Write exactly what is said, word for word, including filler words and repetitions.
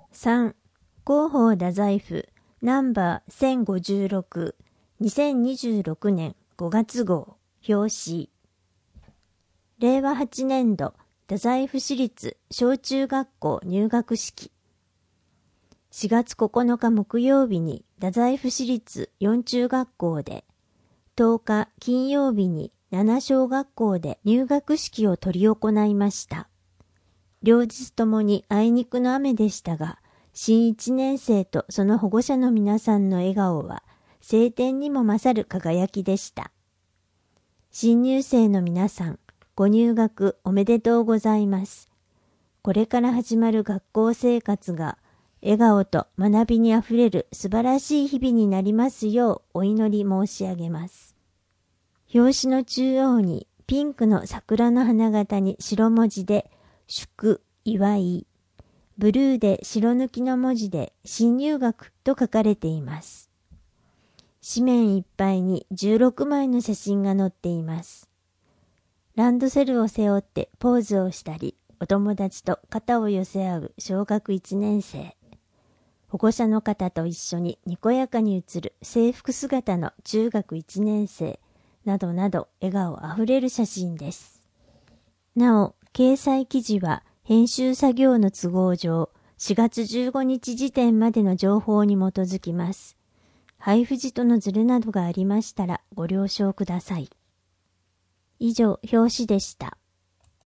さん. 広報太宰府ナンバーせんごじゅうろく にせんにじゅうろくねんごがつ号表紙。れいわはちねんど太宰府市立小中学校入学式。しがつここのか木曜日に太宰府市立よん中学校で、とおか金曜日になな小学校で入学式を執り行いました。両日ともにあいにくの雨でしたが、新いちねん生とその保護者の皆さんの笑顔は晴天にも勝る輝きでした。新入生の皆さん、ご入学おめでとうございます。これから始まる学校生活が笑顔と学びにあふれる素晴らしい日々になりますようお祈り申し上げます。表紙の中央にピンクの桜の花形に白文字で祝祝い、ブルーで白抜きの文字で新入学と書かれています。紙面いっぱいにじゅうろくまいの写真が載っています。ランドセルを背負ってポーズをしたり、お友達と肩を寄せ合う小学いちねん生。保護者の方と一緒ににこやかに写る制服姿の中学いちねん生などなど笑顔あふれる写真です。なお、掲載記事は編集作業の都合上しがつじゅうごにち時点までの情報に基づきます。配布時とのズレなどがありましたらご了承ください。以上、表紙でした。